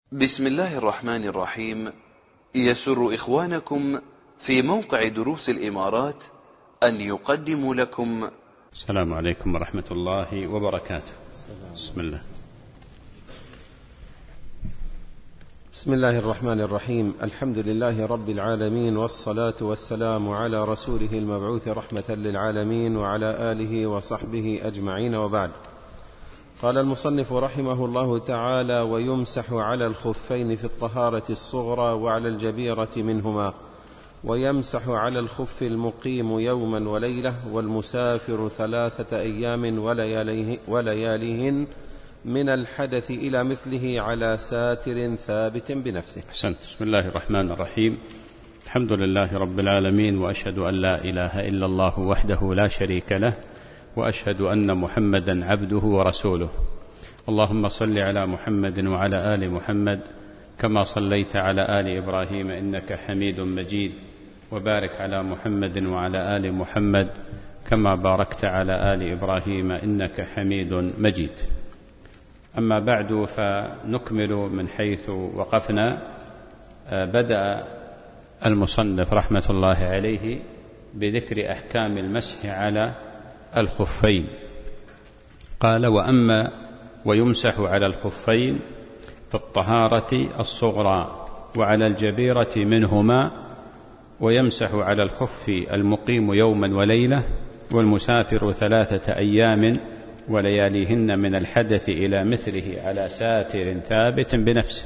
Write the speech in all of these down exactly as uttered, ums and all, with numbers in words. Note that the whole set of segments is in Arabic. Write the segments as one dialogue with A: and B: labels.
A: بسم الله الرحمن الرحيم. يسر إخوانكم في موقع دروس الإمارات أن يقدموا لكم.
B: السلام عليكم ورحمة الله وبركاته. بسم الله.
C: بسم الله الرحمن الرحيم. الحمد لله رب العالمين، والصلاة والسلام على رسوله المبعوث رحمة للعالمين وعلى آله وصحبه أجمعين، وبعد. قال المصنف رحمه الله تعالى: ويمسح على الخفين في الطهارة الصغرى وعلى الجبيرة منهما، ويمسح على الخف المقيم يوما وليلة، والمسافر ثلاثة أيام ولياليه ولياليهن من الحدث إلى مثله على ساتر ثابت بنفسه.
B: أحسنت. بسم الله الرحمن الرحيم. الحمد لله رب العالمين، وأشهد أن لا إله إلا الله وحده لا شريك له، وأشهد أن محمدا عبده ورسوله. اللهم صل على محمد وعلى آل محمد كما صليت على آل إبراهيم إنك حميد مجيد، وبارك على محمد وعلى آل محمد كما باركت على آل إبراهيم إنك حميد مجيد. أما بعد، فنكمل من حيث وقفنا. بدأ المصنف رحمة الله عليه بذكر أحكام المسح على الخفين. قال: وأما ويمسح على الخفين في الطهارة الصغرى وعلى الجبيرة منهما، ويمسح على الخف المقيم يوما وليلة، والمسافر ثلاثة أيام ولياليهن من الحدث إلى مثله على ساتر ثابت بنفسه.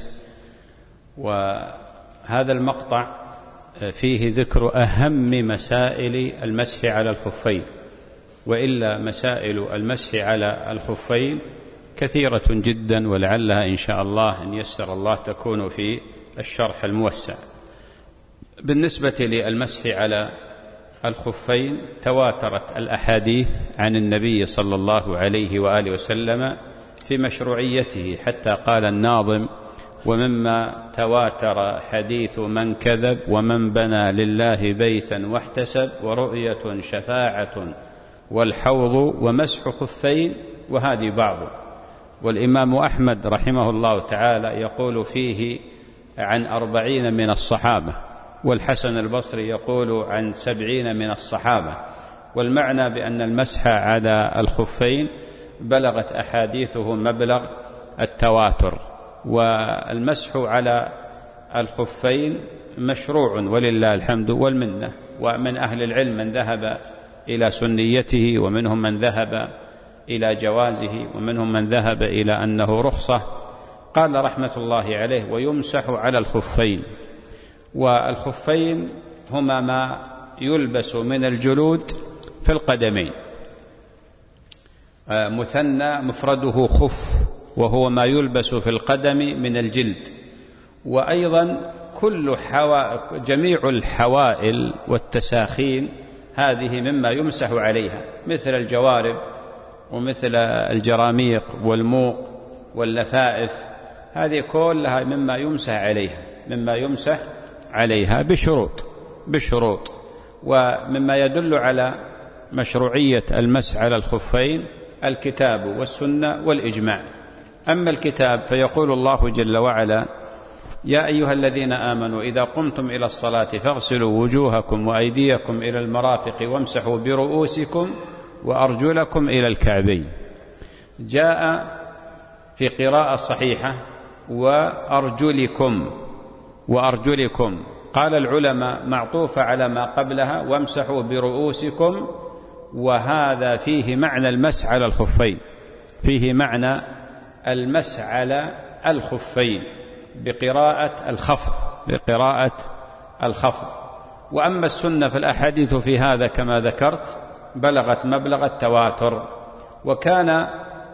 B: وهذا المقطع فيه ذكر أهم مسائل المسح على الخفين، وإلا مسائل المسح على الخفين كثيرة جدا، ولعلها إن شاء الله إن يسر الله تكون في الشرح الموسع. بالنسبة للمسح على الخفين، تواترت الأحاديث عن النبي صلى الله عليه وآله وسلم في مشروعيته، حتى قال الناظم: ومما تواتر حديث من كذب، ومن بنى لله بيتا واحتسب، ورؤية شفاعة والحوض ومسح خفين، وهذه بعض. والإمام أحمد رحمه الله تعالى يقول فيه عن أربعين من الصحابة، والحسن البصري يقول عن سبعين من الصحابة. والمعنى بأن المسح على الخفين بلغت أحاديثه مبلغ التواتر. والمسح على الخفين مشروع ولله الحمد والمنة، ومن أهل العلم من ذهب إلى سنيته، ومنهم من ذهب إلى جوازه، ومنهم من ذهب إلى أنه رخصة. قال رحمة الله عليه: ويمسح على الخفين. والخفين هما ما يلبس من الجلود في القدمين، مثنى مفرده خف، وهو ما يلبس في القدم من الجلد. وأيضا كل حوا... جميع الحوائل والتساخين هذه مما يمسح عليها، مثل الجوارب ومثل الجراميق والموق واللفائف، هذه كلها مما يمسح عليها مما يمسح عليها بشروط بشروط ومما يدل على مشروعية المسح على الخفين الكتاب والسنة والإجماع. أما الكتاب فيقول الله جل وعلا: يا أيها الذين آمنوا إذا قمتم إلى الصلاة فاغسلوا وجوهكم وأيديكم إلى المرافق وامسحوا برؤوسكم وأرجلكم إلى الكعبين. جاء في قراءة صحيحة وأرجلكم وأرجلكم، قال العلماء معطوفة على ما قبلها وامسحوا برؤوسكم، وهذا فيه معنى المسح على الخفين، فيه معنى المسح على الخفين بقراءة الخفض بقراءة الخفض. وأما السنة فالأحاديث في هذا كما ذكرت بلغت مبلغ التواتر. وكان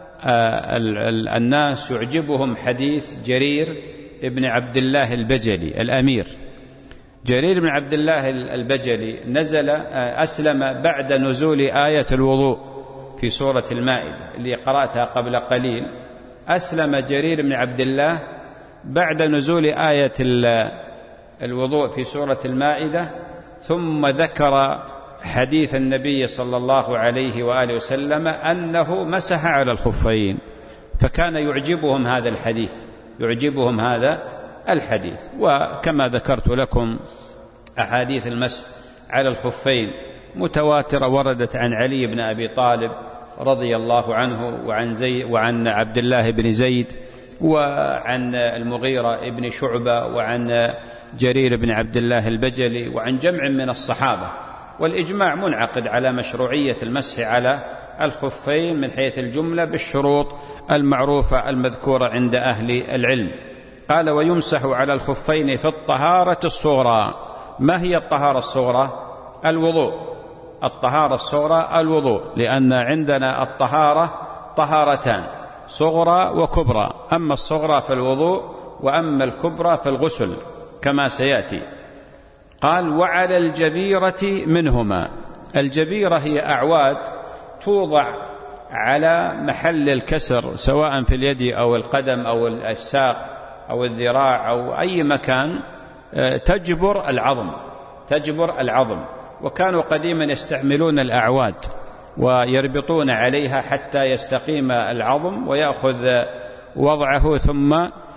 B: الناس يعجبهم حديث جرير ابن عبد الله البجلي الأمير. جرير بن عبد الله البجلي نزل أسلم بعد نزول آية الوضوء في سورة المائدة اللي قرأتها قبل قليل. أسلم جرير بن عبد الله بعد نزول آية الوضوء في سورة المائدة، ثم ذكر حديث النبي صلى الله عليه وآله وسلم أنه مسح على الخفين، فكان يعجبهم هذا الحديث يعجبهم هذا الحديث. وكما ذكرت لكم أحاديث المسح على الخفين متواترة وردت عن علي بن أبي طالب رضي الله عنه وعن, زي وعن عبد الله بن زيد وعن المغيرة بن شعبة وعن جرير بن عبد الله البجلي وعن جمع من الصحابة، والإجماع منعقد على مشروعية المسح على الخفين من حيث الجملة بالشروط المعروفة المذكورة عند أهل العلم. قال: ويمسح على الخفين في الطهارة الصغرى. ما هي الطهارة الصغرى؟ الوضوء. الطهارة الصغرى الوضوء، لأن عندنا الطهارة طهارتان، صغرى وكبرى، أما الصغرى فالوضوء وأما الكبرى فالغسل كما سيأتي. قال: وعلى الجبيرة منهما. الجبيرة هي أعواد توضع على محل الكسر سواء في اليد أو القدم أو الساق أو الذراع أو أي مكان تجبر العظم تجبر العظم وكانوا قديما يستعملون الأعواد ويربطون عليها حتى يستقيم العظم ويأخذ وضعه ثم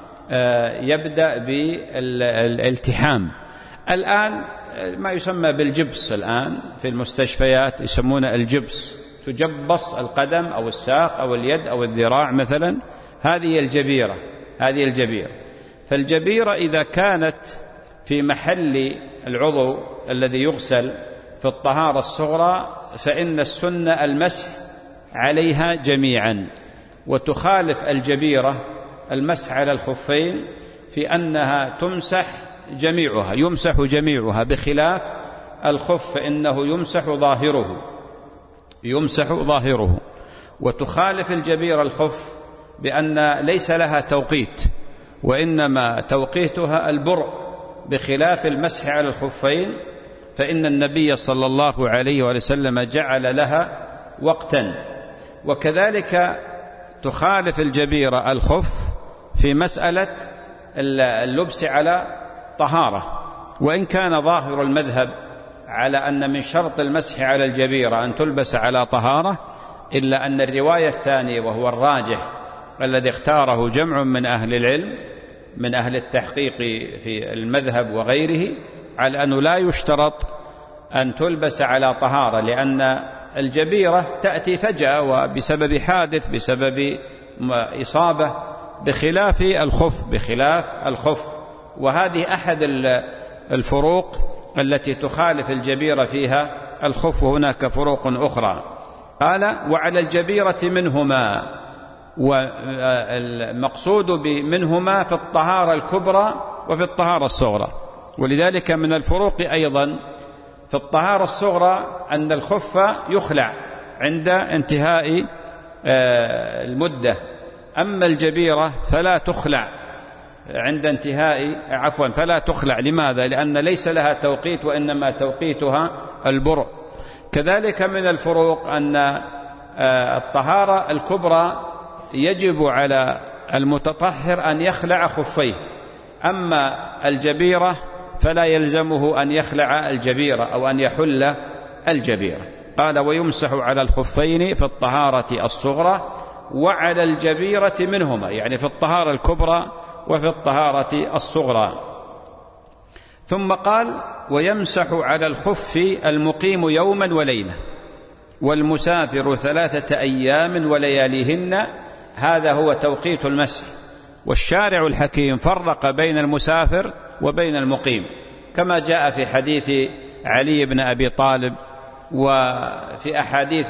B: يبدأ بالالتحام. الآن ما يسمى بالجبس، الآن في المستشفيات يسمون الجبس، تجبص القدم أو الساق أو اليد أو الذراع مثلا، هذه الجبيرة هذه الجبيرة. فالجبيرة إذا كانت في محل العضو الذي يغسل في الطهارة الصغرى فإن السنة المسح عليها جميعا، وتخالف الجبيرة المسح على الخفين في أنها تمسح جميعها يمسح جميعها بخلاف الخف فإنه يمسح ظاهره يمسح ظاهره وتخالف الجبيرة الخف بأن ليس لها توقيت وإنما توقيتها البرء، بخلاف المسح على الخفين فإن النبي صلى الله عليه وسلم جعل لها وقتا. وكذلك تخالف الجبيرة الخف في مسألة اللبس على طهارة، وإن كان ظاهر المذهب على أن من شرط المسح على الجبيرة أن تلبس على طهارة، إلا أن الرواية الثانية وهو الراجح الذي اختاره جمع من أهل العلم من أهل التحقيق في المذهب وغيره على أنه لا يشترط أن تلبس على طهارة، لأن الجبيرة تأتي فجأة وبسبب حادث بسبب إصابة، بخلاف الخف بخلاف الخف وهذه أحد الفروق التي تخالف الجبيرة فيها الخف، وهناك فروق أخرى. قال: وعلى الجبيرة منهما، والمقصود منهما في الطهارة الكبرى وفي الطهارة الصغرى. ولذلك من الفروق أيضا في الطهارة الصغرى أن الخف يخلع عند انتهاء المدة، أما الجبيرة فلا تخلع عند انتهاء عفوا فلا تخلع. لماذا؟ لأن ليس لها توقيت وإنما توقيتها البرء. كذلك من الفروق أن الطهارة الكبرى يجب على المتطهر أن يخلع خفيه، أما الجبيرة فلا يلزمه أن يخلع الجبيرة أو أن يحل الجبيرة. قال: ويمسح على الخفين في الطهارة الصغرى وعلى الجبيرة منهما، يعني في الطهارة الكبرى وفي الطهارة الصغرى. ثم قال: ويمسح على الخف المقيم يوما وليلة والمسافر ثلاثة أيام ولياليهن. هذا هو توقيت المسح، والشارع الحكيم فرق بين المسافر وبين المقيم كما جاء في حديث علي بن أبي طالب وفي أحاديث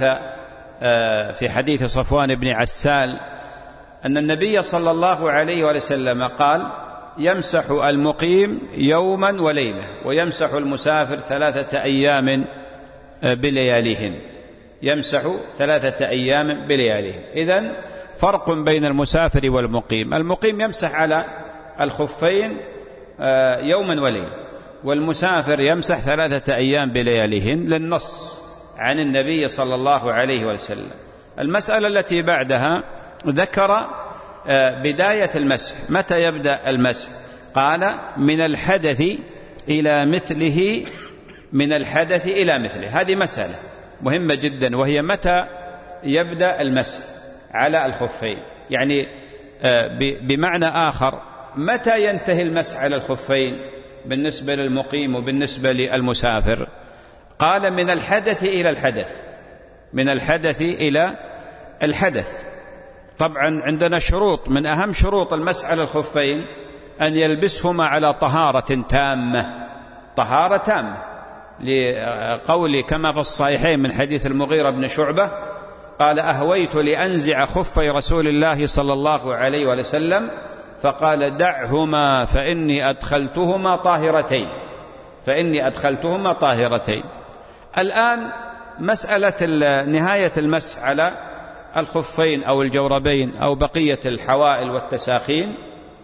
B: في حديث صفوان بن عسال أن النبي صلى الله عليه وسلم قال: يمسح المقيم يوما وليلة ويمسح المسافر ثلاثة أيام بلياليهن يمسح ثلاثة أيام بلياليهن. إذن فرق بين المسافر والمقيم. المقيم يمسح على الخفين يوما وليلة، والمسافر يمسح ثلاثة أيام بلياليهن للنص عن النبي صلى الله عليه وسلم. المسألة التي بعدها ذكر بداية المسح. متى يبدأ المسح؟ قال: من الحدث إلى مثله من الحدث إلى مثله. هذه مسألة مهمة جدا، وهي متى يبدأ المسح على الخفين. يعني بمعنى آخر، متى ينتهي المسح على الخفين بالنسبة للمقيم وبالنسبة للمسافر؟ قال من الحدث إلى الحدث، من الحدث إلى الحدث. طبعا عندنا شروط، من أهم شروط المسح على الخفين أن يلبسهما على طهارة تامة، طهارة تامة، لقول كما في الصحيحين من حديث المغيرة بن شعبة قال أهويت لأنزع خفي رسول الله صلى الله عليه وسلم فقال دعهما فإني أدخلتهما طاهرتين، فإني أدخلتهما طاهرتين. الآن مسألة نهاية المسح على الخفين أو الجوربين أو بقية الحوائل والتساخين،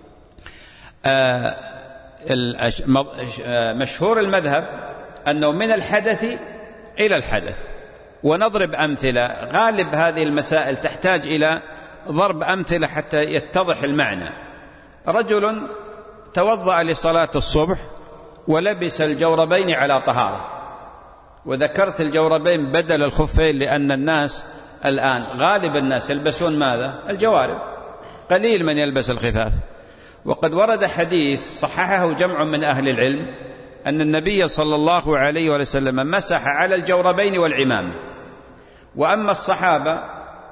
B: مشهور المذهب أنه من الحدث إلى الحدث. ونضرب أمثلة، غالب هذه المسائل تحتاج إلى ضرب أمثلة حتى يتضح المعنى. رجل توضأ لصلاة الصبح ولبس الجوربين على طهارة، وذكرت الجوربين بدل الخفين لأن الناس الآن غالب الناس يلبسون ماذا؟ الجوارب، قليل من يلبس الخفاف. وقد ورد حديث صححه جمع من أهل العلم أن النبي صلى الله عليه وسلم مسح على الجوربين والعمامة. وأما الصحابة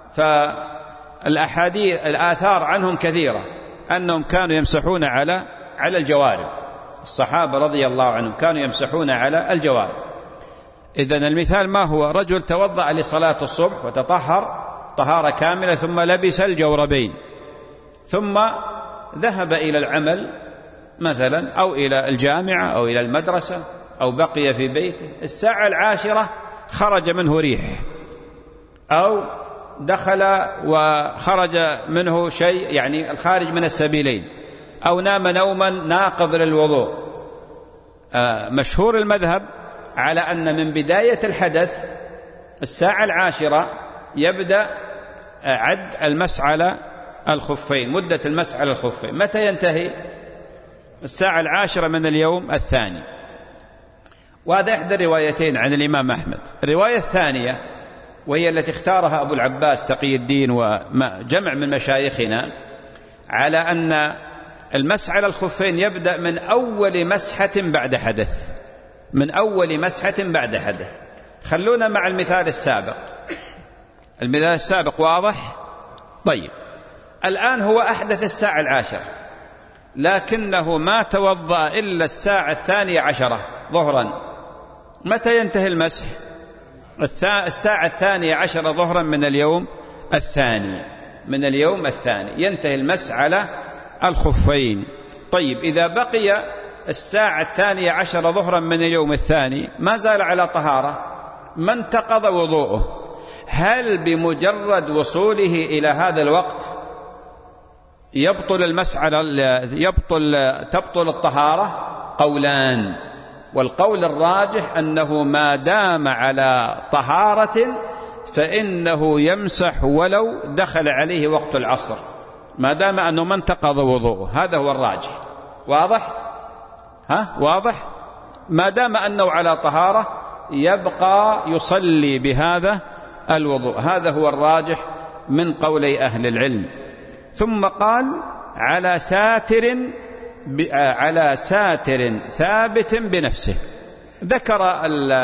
B: فالأحاديث الآثار عنهم كثيرة أنهم كانوا يمسحون على على الجوارب، الصحابة رضي الله عنهم كانوا يمسحون على الجوارب. إذن المثال ما هو؟ رجل توضأ لصلاة الصبح وتطهر طهارة كاملة ثم لبس الجوربين ثم ذهب إلى العمل مثلا أو إلى الجامعة أو إلى المدرسة أو بقي في بيته، الساعة العاشرة خرج منه ريح أو دخل وخرج منه شيء، يعني الخارج من السبيلين، أو نام نوما ناقض للوضوء. آه مشهور المذهب على أن من بداية الحدث الساعة العاشرة يبدأ عد المسح على الخفين، مدة المسح على الخفين. متى ينتهي؟ الساعة العاشرة من اليوم الثاني. وهذا إحدى روايتين عن الإمام أحمد. الرواية الثانية وهي التي اختارها أبو العباس تقي الدين وجمع من مشايخنا على أن المسح على الخفين يبدأ من أول مسحة بعد حدث، من أول مسحة بعد حدث. خلونا مع المثال السابق. المثال السابق واضح؟ طيب، الآن هو أحدث الساعة العاشرة لكنه ما توضأ إلا الساعة الثانية عشرة ظهرا. متى ينتهي المسح؟ الساعة الثانية عشرة ظهرا من اليوم الثاني، من اليوم الثاني ينتهي المسح على الخفين. طيب، إذا بقي الساعة الثانية عشرة ظهرا من اليوم الثاني ما زال على طهارة، ما انتقض وضوءه، هل بمجرد وصوله إلى هذا الوقت يبطل المسح على يبطل تبطل الطهارة؟ قولان، والقول الراجح أنه ما دام على طهارة فإنه يمسح ولو دخل عليه وقت العصر، ما دام أنه ما انتقض وضوءه. هذا هو الراجح. واضح؟ ها واضح؟ ما دام أنه على طهارة يبقى يصلي بهذا الوضوء، هذا هو الراجح من قولي أهل العلم. ثم قال على ساتر على ساتر ثابت بنفسه. ذكر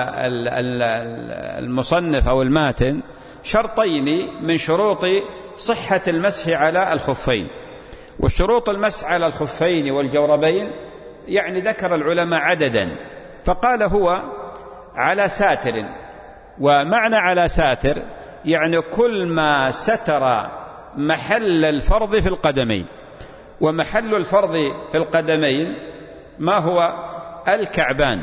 B: المصنف أو الماتن شرطين من شروط صحة المسح على الخفين. والشروط المسح على الخفين والجوربين يعني ذكر العلماء عددا، فقال هو على ساتر. ومعنى على ساتر يعني كل ما ستر محل الفرض في القدمين. ومحل الفرض في القدمين ما هو؟ الكعبان،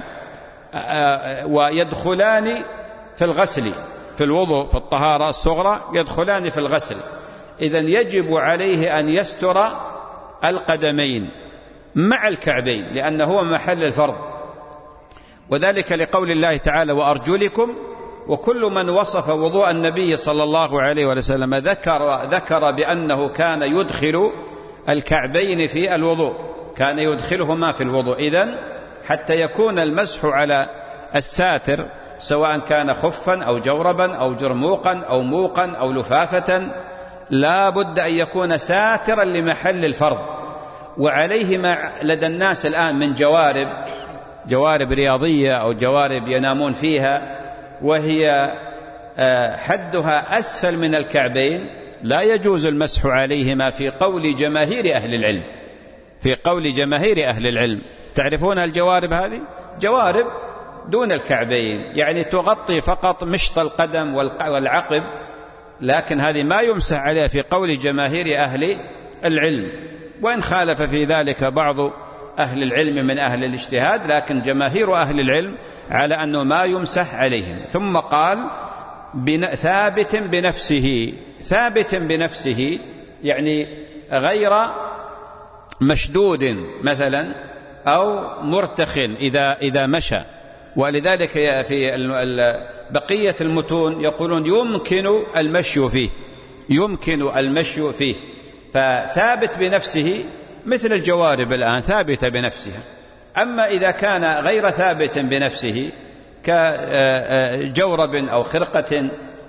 B: ويدخلان في الغسل في الوضوء في الطهارة الصغرى، يدخلان في الغسل. إذن يجب عليه أن يستر القدمين مع الكعبين لأنه هو محل الفرض، وذلك لقول الله تعالى وأرجلكم. وكل من وصف وضوء النبي صلى الله عليه وسلم ذكر ذكر بأنه كان يدخل الكعبين في الوضوء، كان يدخلهما في الوضوء. إذن حتى يكون المسح على الساتر سواء كان خفا أو جوربا أو جرموقا أو موقا أو لفافة لا بد أن يكون ساترا لمحل الفرض. وعليه ما لدى الناس الآن من جوارب جوارب رياضية أو جوارب ينامون فيها وهي حدها أسفل من الكعبين، لا يجوز المسح عليهما في قول جماهير أهل العلم في قول جماهير أهل العلم. تعرفون الجوارب هذه؟ جوارب دون الكعبين، يعني تغطي فقط مشط القدم والعقب، لكن هذه ما يمسح عليها في قول جماهير أهل العلم، وإن خالف في ذلك بعض أهل العلم من أهل الاجتهاد، لكن جماهير أهل العلم على أنه ما يمسح عليهم. ثم قال ثابت بنفسه. ثابت بنفسه يعني غير مشدود مثلا أو مرتخ إذا إذا مشى. ولذلك في بقية المتون يقولون يمكن المشي فيه يمكن المشي فيه فثابت بنفسه مثل الجوارب الآن ثابتة بنفسها. أما إذا كان غير ثابت بنفسه كجورب أو خرقة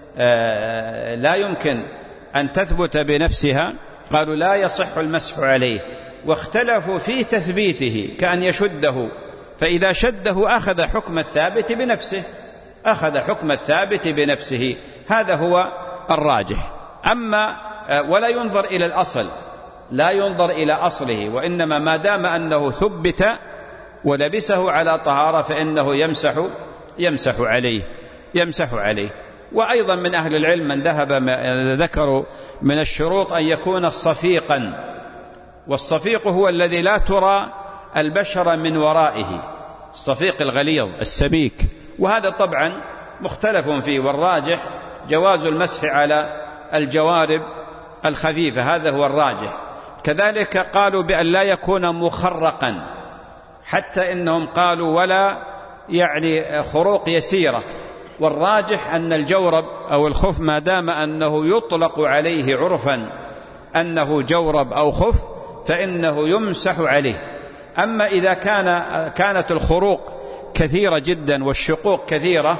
B: لا يمكن أن تثبت بنفسها، قالوا لا يصح المسح عليه. واختلفوا في تثبيته كأن يشده، فإذا شده أخذ حكم الثابت بنفسه أخذ حكم الثابت بنفسه هذا هو الراجح. أما ولا ينظر إلى الأصل لا ينظر إلى أصله، وإنما ما دام أنه ثبت ولبسه على طهارة فإنه يمسح يمسح عليه يمسح عليه. وأيضا من أهل العلم من ذهب ذكروا من الشروط أن يكون صفيقا، والصفيق هو الذي لا ترى البشر من ورائه، الصفيق الغليظ السميك، وهذا طبعا مختلف فيه، والراجح جواز المسح على الجوارب الخفيفة، هذا هو الراجح. كذلك قالوا بأن لا يكون مخرقا، حتى إنهم قالوا ولا يعني خروق يسيرة، والراجح أن الجورب أو الخف ما دام أنه يطلق عليه عرفا أنه جورب أو خف فإنه يمسح عليه. أما إذا كان كانت الخروق كثيرة جدا والشقوق كثيرة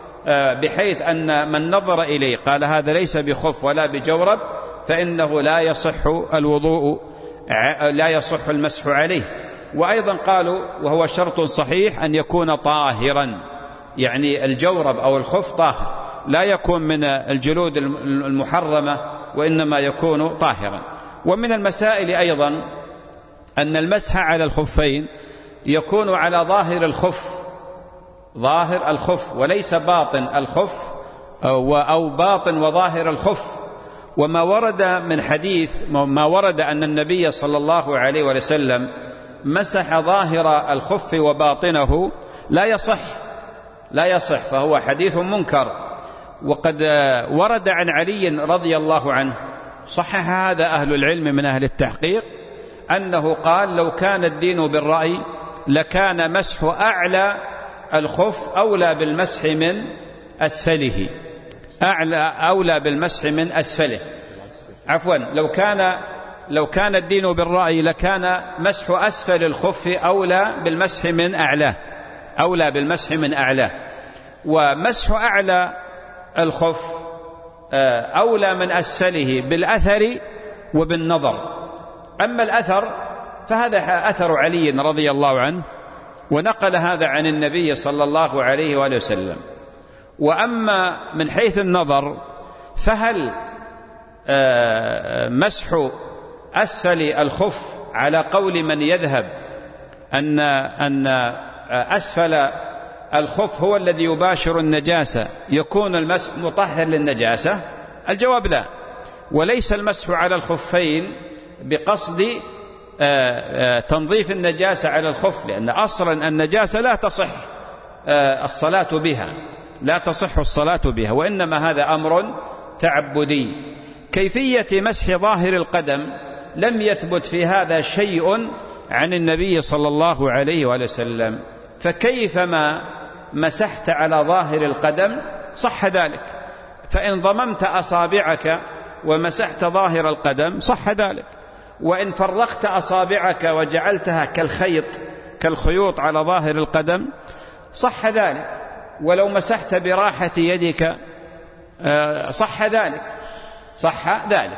B: بحيث أن من نظر إليه قال هذا ليس بخف ولا بجورب فإنه لا يصح الوضوء لا يصح المسح عليه. وأيضا قالوا وهو شرط صحيح أن يكون طاهرا، يعني الجورب أو الخف طاهر، لا يكون من الجلود المحرمة وإنما يكون طاهرا. ومن المسائل أيضا أن المسح على الخفين يكون على ظاهر الخف ظاهر الخف وليس باطن الخف أو باطن وظاهر الخف. وما ورد من حديث ما ورد أن النبي صلى الله عليه وسلم مسح ظاهر الخف وباطنه لا يصح لا يصح فهو حديث منكر. وقد ورد عن علي رضي الله عنه صحح هذا أهل العلم من أهل التحقيق أنه قال لو كان الدين بالرأي لكان مسح أعلى الخف أولى بالمسح من أسفله أعلى أولى بالمسح من أسفله عفوا لو كان لو كان الدين بالرأي لكان مسح أسفل الخف أولى بالمسح من أعلاه أولى بالمسح من أعلاه. ومسح أعلى الخف أولى من أسفله بالأثر وبالنظر. أما الأثر فهذا أثر علي رضي الله عنه ونقل هذا عن النبي صلى الله عليه وآله وسلم. وأما من حيث النظر فهل مسح أسفل الخف على قول من يذهب أن أن أسفل الخف هو الذي يباشر النجاسة يكون المسح مطهر للنجاسة؟ الجواب لا. وليس المسح على الخفين بقصد تنظيف النجاسة على الخف، لأن أصلا النجاسة لا تصح الصلاة بها لا تصح الصلاة بها وإنما هذا أمر تعبدي. كيفية مسح ظاهر القدم لم يثبت في هذا شيء عن النبي صلى الله عليه وسلم، فكيفما مسحت على ظاهر القدم صح ذلك، فإن ضممت أصابعك ومسحت ظاهر القدم صح ذلك، وإن فرقت أصابعك وجعلتها كالخيط كالخيوط على ظاهر القدم صح ذلك، ولو مسحت براحة يدك صح ذلك صح ذلك.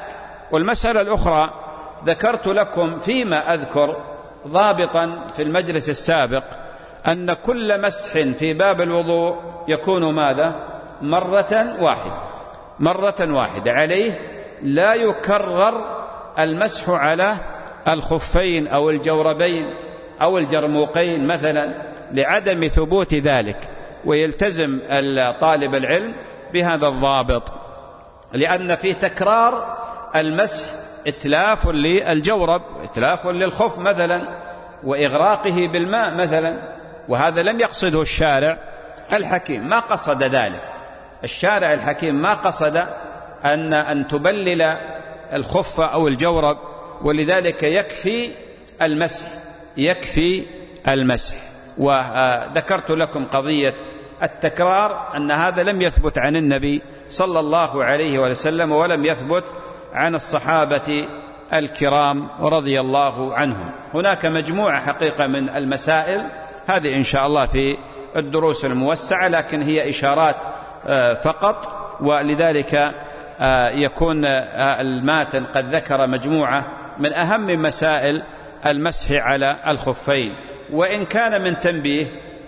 B: والمسألة الأخرى ذكرت لكم فيما أذكر ضابطا في المجلس السابق أن كل مسح في باب الوضوء يكون ماذا؟ مرة واحدة مرة واحدة عليه، لا يكرر المسح على الخفين أو الجوربين أو الجرموقين مثلا لعدم ثبوت ذلك. ويلتزم طالب العلم بهذا الضابط، لأن في تكرار المسح إتلاف للجورب وإتلاف للخف مثلا وإغراقه بالماء مثلا، وهذا لم يقصده الشارع الحكيم، ما قصد ذلك. الشارع الحكيم ما قصد أن أن تبلل الخف أو الجورب، ولذلك يكفي المسح يكفي المسح. وذكرت لكم قضية التكرار أن هذا لم يثبت عن النبي صلى الله عليه وسلم، ولم يثبت عن الصحابة الكرام رضي الله عنهم. هناك مجموعة حقيقة من المسائل، هذه إن شاء الله في الدروس الموسعة، لكن هي إشارات فقط، ولذلك يكون الماتن قد ذكر مجموعة من أهم مسائل المسح على الخفين. وإن كان من تنبيه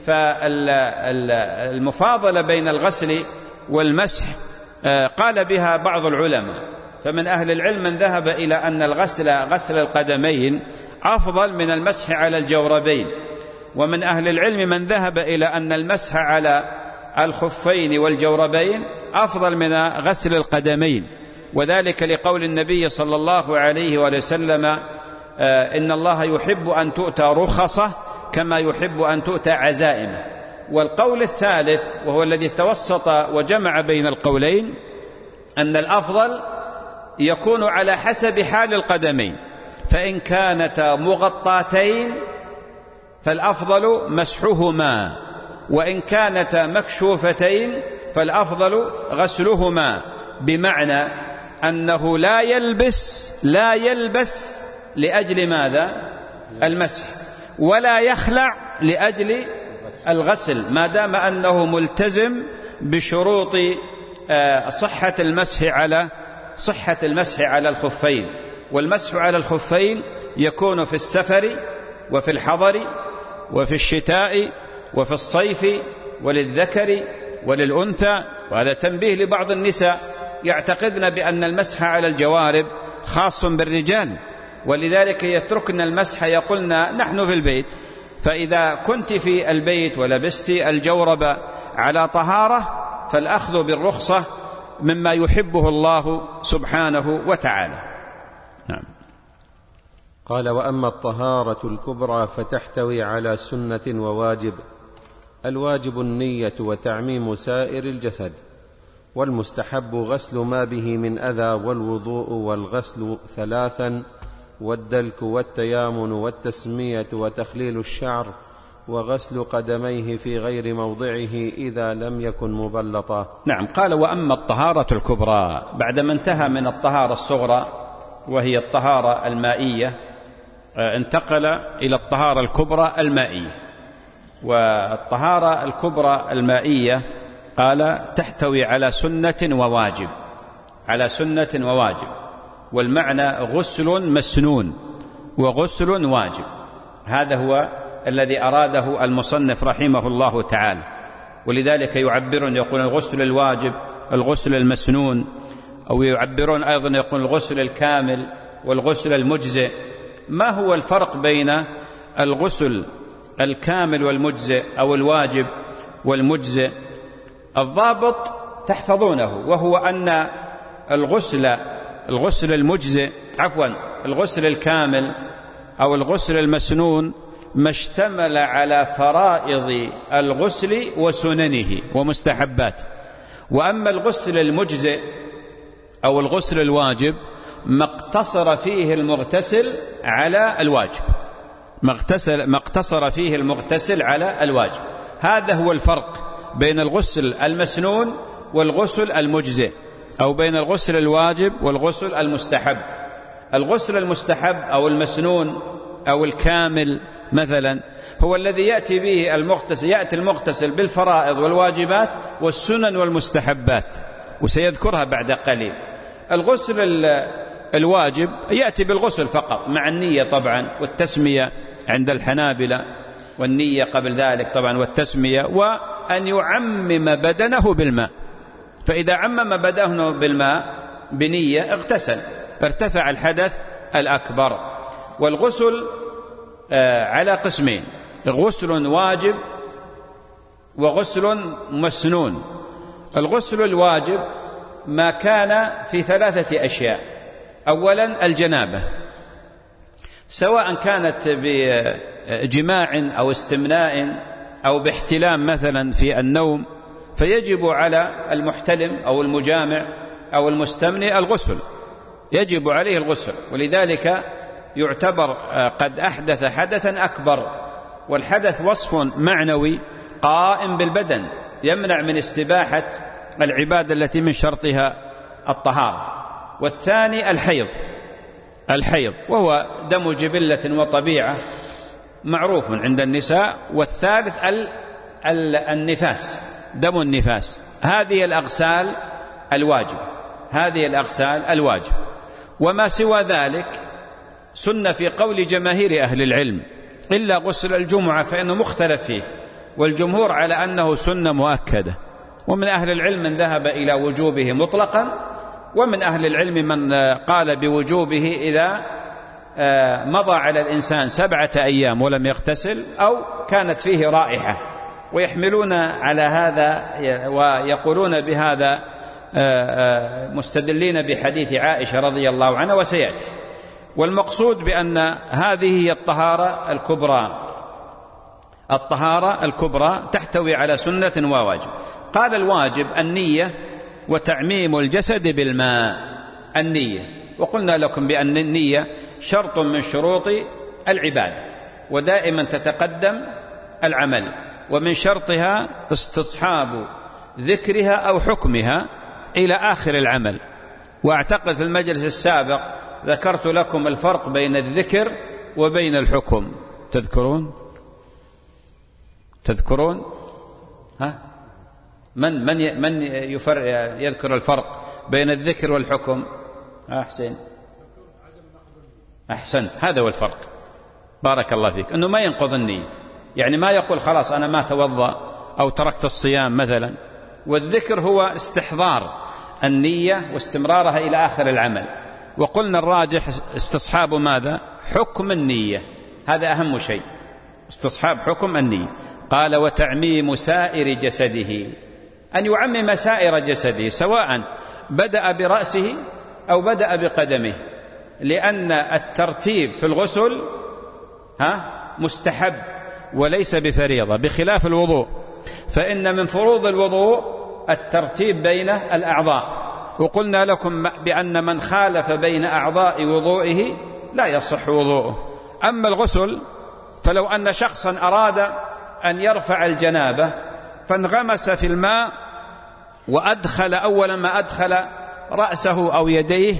B: فالمفاضلة بين الغسل والمسح قال بها بعض العلماء، فمن أهل العلم من ذهب إلى أن الغسل غسل القدمين أفضل من المسح على الجوربين، ومن أهل العلم من ذهب إلى أن المسح على الخفين والجوربين أفضل من غسل القدمين، وذلك لقول النبي صلى الله عليه وسلم إن الله يحب أن تؤتى رخصه كما يحب أن تؤتى عزائمه. والقول الثالث وهو الذي توسط وجمع بين القولين أن الأفضل يكون على حسب حال القدمين، فإن كانتا مغطاتين فالأفضل مسحهما، وإن كانتا مكشوفتين فالأفضل غسلهما، بمعنى أنه لا يلبس لا يلبس لأجل ماذا؟ المسح، ولا يخلع لأجل الغسل، ما دام أنه ملتزم بشروط صحة المسح على صحة المسح على الخفين. والمسح على الخفين يكون في السفر وفي الحضر وفي الشتاء وفي الصيف، وللذكر وللأنثى. وهذا تنبيه لبعض النساء يعتقدن بأن المسح على الجوارب خاص بالرجال، ولذلك يتركن المسح، يقولن نحن في البيت. فإذا كنت في البيت ولبست الجورب على طهارة فالأخذ بالرخصة مما يحبه الله سبحانه وتعالى. نعم.
C: قال: وأما الطهارة الكبرى فتحتوي على سنة وواجب. الواجب النية وتعميم سائر الجسد، والمستحب غسل ما به من أذى، والوضوء والغسل ثلاثا، والدلك والتيامن والتسمية وتخليل الشعر، وغسل قدميه في غير موضعه إذا لم يكن مبلطا.
B: نعم. قال: وأما الطهارة الكبرى، بعدما انتهى من الطهارة الصغرى وهي الطهارة المائية، انتقل إلى الطهارة الكبرى المائية. والطهارة الكبرى المائية قال تحتوي على سنة وواجب، على سنة وواجب، والمعنى غسل مسنون وغسل واجب. هذا هو الذي أراده المصنف رحمه الله تعالى، ولذلك يعبرون يقول الغسل الواجب الغسل المسنون، أو يعبرون أيضا يقول الغسل الكامل والغسل المجزئ. ما هو الفرق بين الغسل الكامل والمجزئ أو الواجب والمجزئ؟ الضابط تحفظونه، وهو أن الغسل الغسل المجزئ عفوا الغسل الكامل أو الغسل المسنون ما اشتمل على فرائض الغسل وسننه ومستحباته. وأما الغسل المجزئ أو الغسل الواجب ما اقتصر فيه المغتسل على الواجب، ما اقتصر فيه المغتسل على الواجب. هذا هو الفرق بين الغسل المسنون والغسل المجزئ، أو بين الغسل الواجب والغسل المستحب. الغسل المستحب أو المسنون أو الكامل مثلا هو الذي يأتي به المغتسل، يأتي المغتسل بالفرائض والواجبات والسنن والمستحبات، وسيذكرها بعد قليل. الغسل الواجب يأتي بالغسل فقط مع النية طبعا والتسمية عند الحنابلة، والنية قبل ذلك طبعا والتسمية، وأن يعمم بدنه بالماء. فإذا عمم بدنه بالماء بنية اغتسل، ارتفع الحدث الأكبر. والغسل على قسمين: غسل واجب وغسل مسنون. الغسل الواجب ما كان في ثلاثة أشياء: أولا الجنابة، سواء كانت بجماع أو استمناء أو باحتلام مثلا في النوم، فيجب على المحتلم أو المجامع أو المستمني الغسل، يجب عليه الغسل، ولذلك يعتبر قد أحدث حدثا أكبر. والحدث وصف معنوي قائم بالبدن يمنع من استباحة العبادة التي من شرطها الطهارة. والثاني الحيض، الحيض وهو دم جبلة وطبيعة معروف عند النساء. والثالث النفاس، دم النفاس. هذه الأغسال الواجب، هذه الأغسال الواجب. وما سوى ذلك سنة في قول جماهير أهل العلم، إلا غسل الجمعة فإنه مختلف فيه، والجمهور على أنه سنة مؤكدة. ومن أهل العلم من ذهب إلى وجوبه مطلقا، ومن أهل العلم من قال بوجوبه إذا مضى على الإنسان سبعة أيام ولم يغتسل أو كانت فيه رائحة، ويحملون على هذا ويقولون بهذا مستدلين بحديث عائشة رضي الله عنها وسيأتي. والمقصود بأن هذه هي الطهارة الكبرى، الطهارة الكبرى تحتوي على سنة وواجب. قال الواجب النية وتعميم الجسد بالماء، النية. وقلنا لكم بأن النية شرط من شروط العبادة، ودائما تتقدم العمل، ومن شرطها استصحاب ذكرها أو حكمها إلى آخر العمل. وأعتقد في المجلس السابق ذكرت لكم الفرق بين الذكر وبين الحكم. تذكرون تذكرون ها من من من يذكر الفرق بين الذكر والحكم؟ ها حسين، أحسنت، هذا هو الفرق. بارك الله فيك. أنه ما ينقض النية، يعني ما يقول خلاص أنا ما توضأ أو تركت الصيام مثلا. والذكر هو استحضار النية واستمرارها إلى آخر العمل. وقلنا الراجح استصحاب ماذا؟ حكم النية، هذا أهم شيء، استصحاب حكم النية. قال وتعميم سائر جسده، أن يعمم سائر جسده، سواء بدأ برأسه أو بدأ بقدمه، لأن الترتيب في الغسل ها مستحب وليس بفريضة، بخلاف الوضوء، فإن من فروض الوضوء الترتيب بين الأعضاء. وقلنا لكم بأن من خالف بين أعضاء وضوئه لا يصح وضوءه. أما الغسل فلو أن شخصا أراد أن يرفع الجنابة فانغمس في الماء وأدخل أول ما أدخل رأسه أو يديه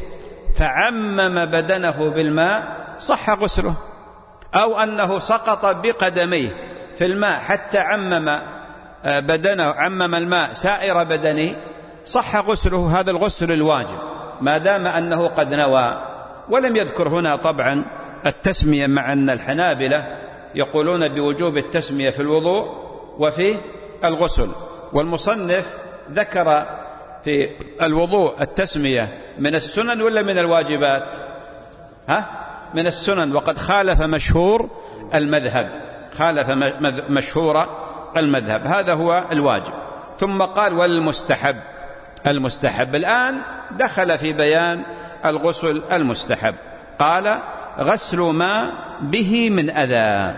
B: فعمم بدنه بالماء صح غسله، أو أنه سقط بقدميه في الماء حتى عمم بدنه، عمم الماء سائر بدنه، صح غسله. هذا الغسل الواجب ما دام أنه قد نوى. ولم يذكر هنا طبعا التسمية، مع أن الحنابلة يقولون بوجوب التسمية في الوضوء وفي الغسل. والمصنف ذكر في الوضوء التسمية من السنن ولا من الواجبات؟ ها؟ من السنن، وقد خالف مشهور المذهب، خالف مشهور المذهب، هذا هو الواجب. ثم قال والمستحب، المستحب الآن دخل في بيان الغسل المستحب. قال غسل ما به من أذى،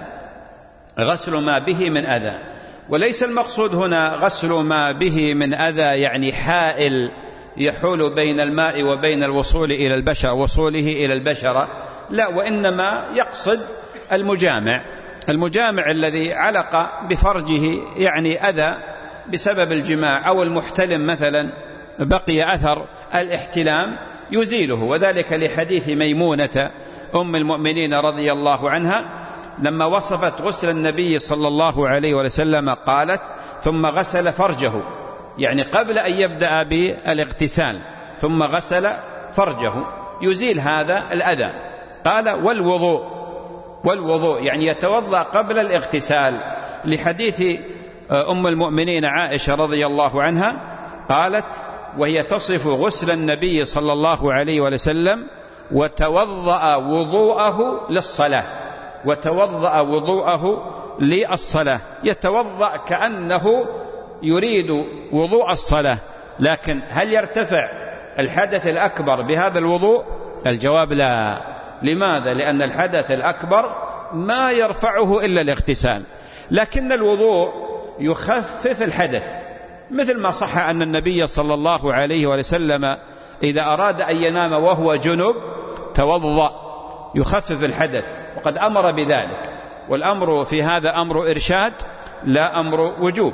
B: غسل ما به من أذى. وليس المقصود هنا غسل ما به من أذى يعني حائل يحول بين الماء وبين الوصول إلى البشرة، وصوله إلى البشرة، لا، وإنما يقصد المجامع، المجامع الذي علق بفرجه يعني أذى بسبب الجماع، أو المحتلم مثلا بقي أثر الاحتلام يزيله. وذلك لحديث ميمونة أم المؤمنين رضي الله عنها لما وصفت غسل النبي صلى الله عليه وسلم قالت ثم غسل فرجه، يعني قبل أن يبدأ بالاغتسال ثم غسل فرجه. يزيل هذا الأذى. قال والوضوء، والوضوء يعني يتوضأ قبل الاغتسال، لحديث أم المؤمنين عائشة رضي الله عنها قالت وهي تصف غسل النبي صلى الله عليه وسلم: وتوضأ وضوءه للصلاة، وتوضأ وضوءه للصلاة، يتوضأ كأنه يريد وضوء الصلاة. لكن هل يرتفع الحدث الأكبر بهذا الوضوء؟ الجواب لا. لماذا؟ لأن الحدث الأكبر ما يرفعه إلا الاغتسال، لكن الوضوء يخفف الحدث، مثل ما صح أن النبي صلى الله عليه وسلم إذا أراد أن ينام وهو جنب توضأ يخفف الحدث، وقد أمر بذلك، والأمر في هذا أمر إرشاد لا أمر وجوب.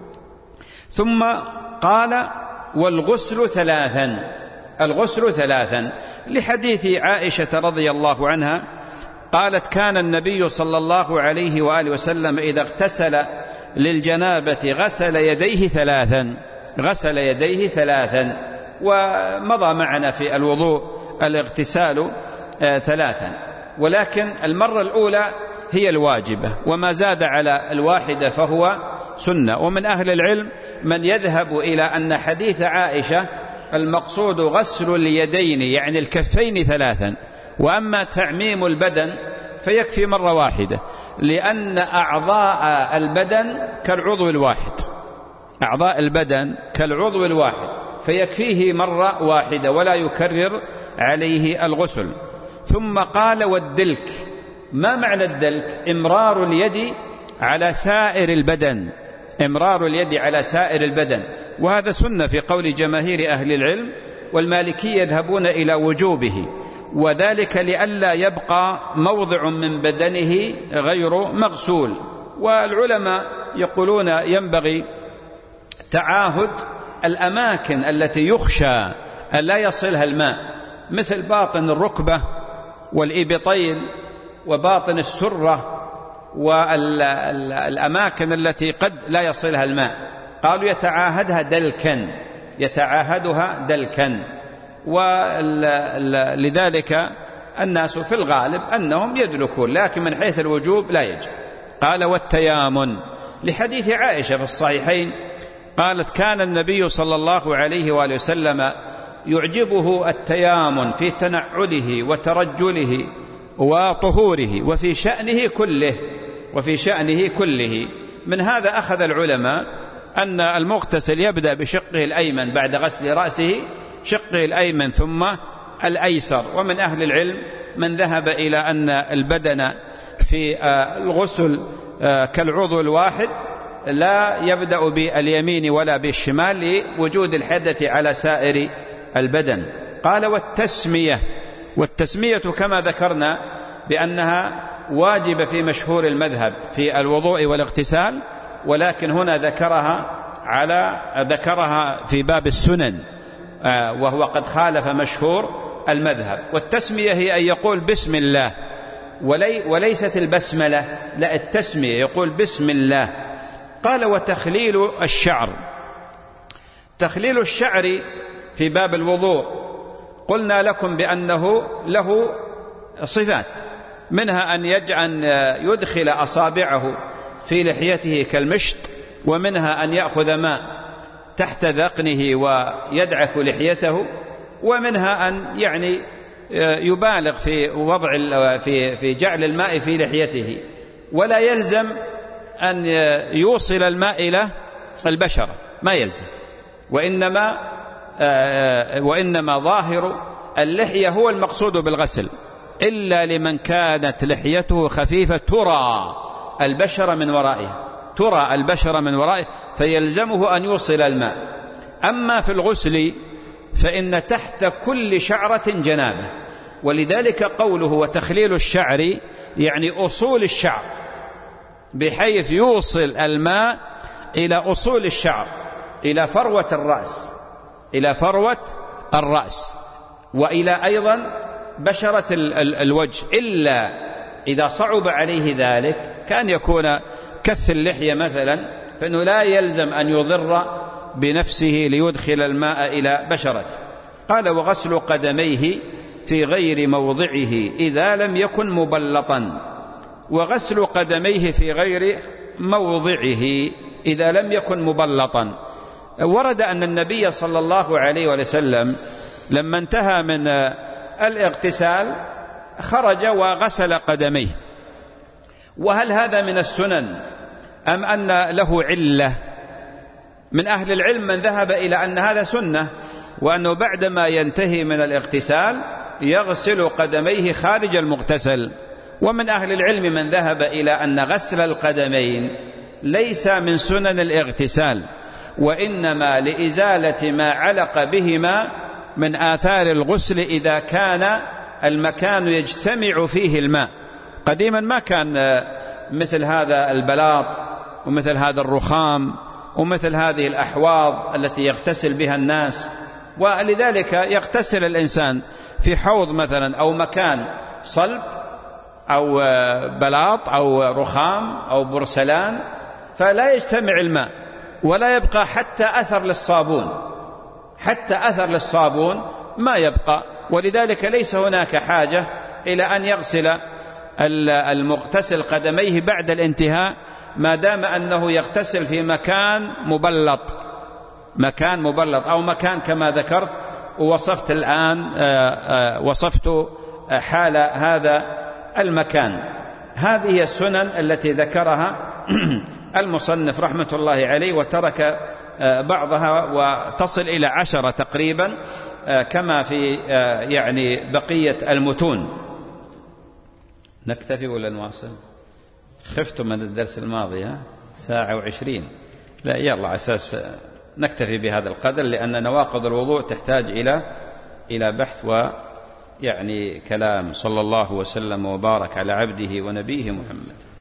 B: ثم قال والغسل ثلاثا، الغسل ثلاثا لحديث عائشة رضي الله عنها قالت: كان النبي صلى الله عليه وآله وسلم إذا اغتسل للجنابة غسل يديه ثلاثا، غسل يديه ثلاثا. ومضى معنا في الوضوء الاغتسال ثلاثا، ولكن المرة الأولى هي الواجبة، وما زاد على الواحدة فهو سنة. ومن أهل العلم من يذهب إلى أن حديث عائشة المقصود غسل اليدين يعني الكفين ثلاثا، وأما تعميم البدن فيكفي مرة واحدة، لأن أعضاء البدن كالعضو الواحد، أعضاء البدن كالعضو الواحد، فيكفيه مرة واحدة ولا يكرر عليه الغسل. ثم قال والدلك. ما معنى الدلك؟ إمرار اليد على سائر البدن، إمرار اليد على سائر البدن، وهذا سنة في قول جماهير أهل العلم، والمالكية يذهبون إلى وجوبه، وذلك لئلا يبقى موضع من بدنه غير مغسول. والعلماء يقولون ينبغي تعاهد الأماكن التي يخشى أن لا يصلها الماء، مثل باطن الركبة والإبطين وباطن السرة والأماكن التي قد لا يصلها الماء، قالوا يتعاهدها دلكا، يتعاهدها دلكا. ولذلك الناس في الغالب أنهم يدلكون، لكن من حيث الوجوب لا يجب. قال والتيامن لحديث عائشة في الصحيحين قالت: كان النبي صلى الله عليه وآله وسلم يعجبه التيامن في تنعله وترجله وطهوره وفي شأنه كله، وفي شأنه كله. من هذا أخذ العلماء أن المغتسل يبدأ بشقه الأيمن بعد غسل رأسه، شقه الأيمن ثم الأيسر. ومن أهل العلم من ذهب إلى أن البدن في الغسل كالعضو الواحد، لا يبدأ باليمين ولا بالشمال لوجود الحدث على سائر البدن. قال والتسمية، والتسمية كما ذكرنا بأنها واجبة في مشهور المذهب في الوضوء والاغتسال، ولكن هنا ذكرها على ذكرها في باب السنن، وهو قد خالف مشهور المذهب. والتسمية هي أن يقول بسم الله، ولي وليست البسملة، لا، التسمية يقول بسم الله. قال وتخليل الشعر، تخليل الشعر في باب الوضوء قلنا لكم بأنه له صفات، منها أن يجعل يدخل أصابعه في لحيته كالمشط، ومنها أن يأخذ ماء تحت ذقنه ويدعك لحيته، ومنها أن يعني يبالغ في وضع في في جعل الماء في لحيته، ولا يلزم أن يوصل الماء إلى البشرة، ما يلزم، وإنما وإنما ظاهر اللحية هو المقصود بالغسل، إلا لمن كانت لحيته خفيفة ترى البشرة من ورائه، ترى البشرة من ورائه فيلزمه أن يوصل الماء. أما في الغسل فإن تحت كل شعرة جنابة، ولذلك قوله وتخليل الشعر يعني أصول الشعر، بحيث يوصل الماء إلى أصول الشعر، إلى فروة الرأس، إلى فروة الرأس، وإلى أيضا بشرة الوجه، إلا إذا صعب عليه ذلك كان يكون كث اللحية مثلا، فإنه لا يلزم أن يضر بنفسه ليدخل الماء إلى بشرته. قال وغسل قدميه في غير موضعه إذا لم يكن مبلطا، وغسل قدميه في غير موضعه إذا لم يكن مبلطا. ورد أن النبي صلى الله عليه وسلم لما انتهى من الاغتسال خرج وغسل قدميه. وهل هذا من السنن أم أن له علة؟ من أهل العلم من ذهب إلى أن هذا سنة، وأنه بعدما ينتهي من الاغتسال يغسل قدميه خارج المغتسل. ومن أهل العلم من ذهب إلى أن غسل القدمين ليس من سنن الاغتسال، وإنما لإزالة ما علق بهما من آثار الغسل إذا كان المكان يجتمع فيه الماء. قديما ما كان مثل هذا البلاط ومثل هذا الرخام ومثل هذه الأحواض التي يغتسل بها الناس، ولذلك يغتسل الإنسان في حوض مثلا أو مكان صلب أو بلاط أو رخام أو برسلان، فلا يجتمع الماء ولا يبقى حتى أثر للصابون، حتى أثر للصابون ما يبقى. ولذلك ليس هناك حاجة إلى أن يغسل المغتسل قدميه بعد الانتهاء، ما دام أنه يغتسل في مكان مبلط، مكان مبلط أو مكان كما ذكرت ووصفت الآن، وصفت حال هذا المكان. هذه السنن التي ذكرها المصنف رحمة الله عليه، وترك بعضها وتصل إلى عشرة تقريبا كما في يعني بقية المتون. نكتفي ولا نواصل؟ خفتم من الدرس الماضي ها؟ ساعة وعشرين. لا يلا على أساس نكتفي بهذا القدر، لأن نواقض الوضوء تحتاج إلى إلى بحث ويعني كلام. صلى الله وسلم وبارك على عبده ونبيه محمد.